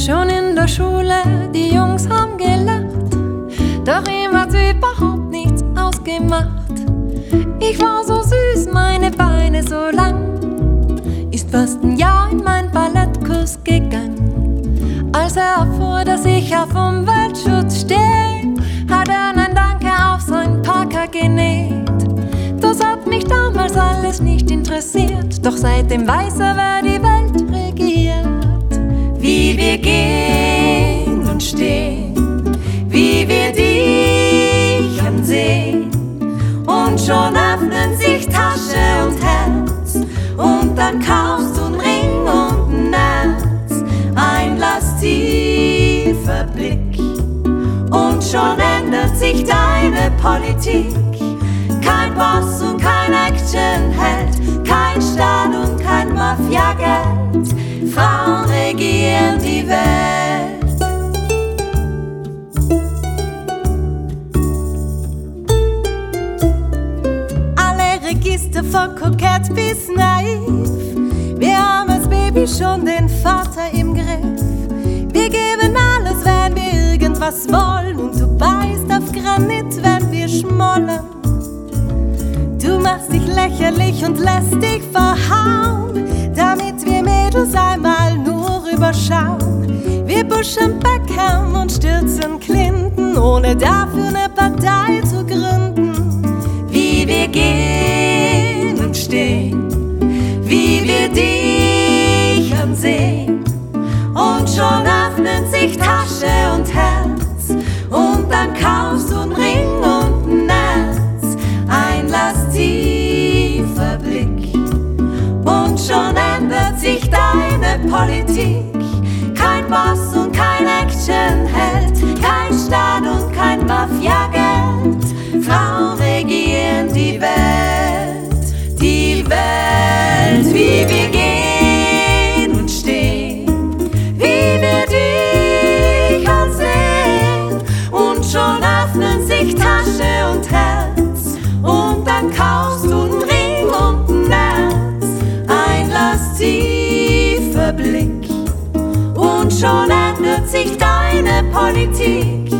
Schon in der Schule, die Jungs haben gelacht, doch ihm hat's überhaupt nichts ausgemacht. Ich war so süß, meine Beine so lang, ist fast ein Jahr in mein Ballettkurs gegangen. Als er erfuhr, dass ich auf Umweltschutz stehe, hat er ein Danke auf sein Parker genäht. Das hat mich damals alles nicht interessiert, doch seitdem weiß er, wer die Welt regiert. Wie wir gehen und stehen, wie wir dich ansehen, und schon öffnen sich Tasche und Herz, und dann kaufst du einen Ring und ein Herz, ein lasziver Blick, und schon ändert sich deine Politik. Kein Boss und kein Actionheld, kein Staat und kein Mafiageld, Frauen regieren die Welt. Alle Register von kokett bis naiv, wir haben als Baby schon den Vater im Griff. Wir geben alles, wenn wir irgendwas wollen, und du beißt auf Granit, wenn wir schmollen. Du machst dich lächerlich und lässt dich verhauen, damit wir Mädels einmal nur rüberschauen. Wir pushen Beckham und stürzen Clinton, ohne dafür eine Partei zu gründen. Wie wir gehen und stehen, wie wir dich ansehen, und schon öffnen sich Tasche und Herz, und dann kaufst du einen Ring und ein Netz, ein lasziver Blick, und schon ändert sich deine Politik. Kein Boss und kein Actionheld, kein Staat und kein Mafiageld, Frauen regieren die Welt, die Welt. Wie wir gehen und stehen, wie wir dich ansehen, und schon öffnen sich Tasche und Herz, und dann kaufst du einen Ring und ein Netz, ein lasziver Blick, und schon ändert sich deine Politik.